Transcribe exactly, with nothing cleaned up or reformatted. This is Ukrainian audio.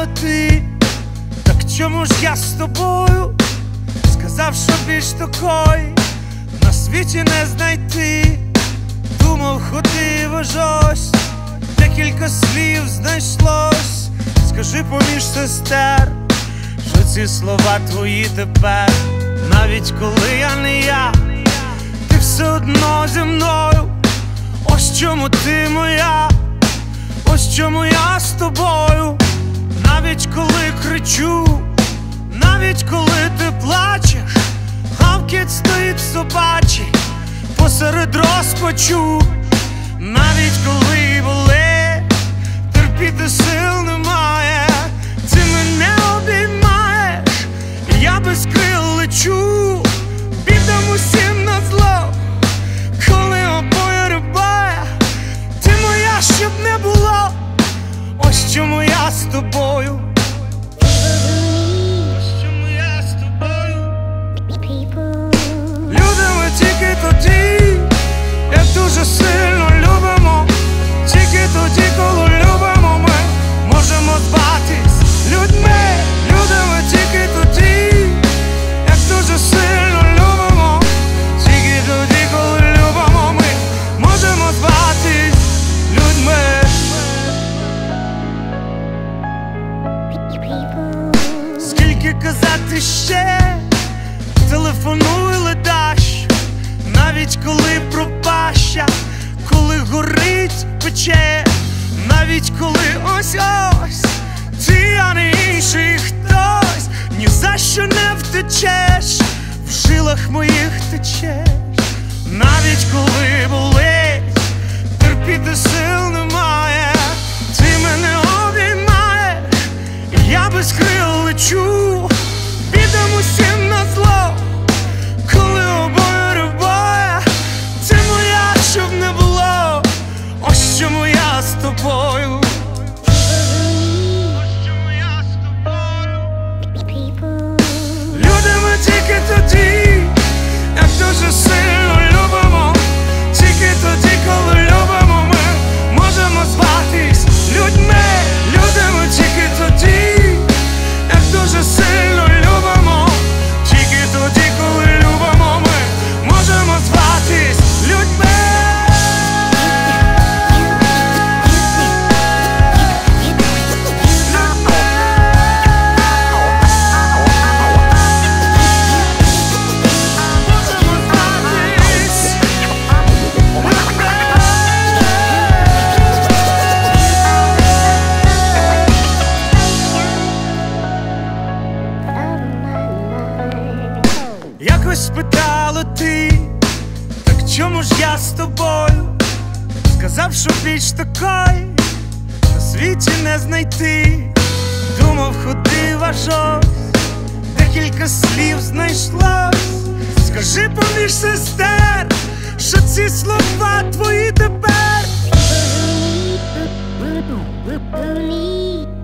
спитала ти, так чому ж я з тобою? Сказав, що більш такої на світі не знайти. Думав, ходив аж ось, декілька слів знайшлось. Скажи поміж сестер, що ці слова твої тепер. Навіть коли я не я, ти все одно зі мною. Ось чому ти моя, ось чому я з тобою. Навіть коли кричу, навіть коли ти плачеш, гавкіт стоїть собачий посеред розпачу. Навіть коли болить, терпіти сил немає, ти мене обіймаєш, і я без крил лечу. Бідам усім на зло, коли обоє рибає, ти моя, щоб не було. Ось чому я з тобою. Ось чому я з тобою. Любимо тільки тоді, як дуже сильно любимо. Тільки тоді, коли любимо, ми можемо зватись людьми. Любимо тільки тоді, як дуже сильно любимо. Тільки тоді, коли любимо, ми можемо зватись людьми. Скільки казати ще, телефонуй ледаш, навіть коли пропаща, коли горить пече, навіть коли ось-ось ти, а не інший хтось. Ні за що не втечеш, в жилах моїх течеш. Навіть коли болить, терпіти сил немає, ти мене обіймаєш, і я без крил лечу. Бідам усім на зло, коли обоє рибає, ти моя, щоб не було. Ось чому я з тобою. Ось чому я з тобою. Любимо тільки тоді, як дуже сильно любимо. Тільки тоді, коли любимо, ми можемо зватись людьми. Любимо тільки тоді, як дуже сильно любимо. Тільки тоді, коли любимо, ми можемо зватись людьми. Якось спитала ти, так чому ж я з тобою? Сказав, що більш такої на світі не знайти. Думав, ходив аж ось, декілька слів знайшлось. Скажи поміж сестер, що ці слова твої тепер.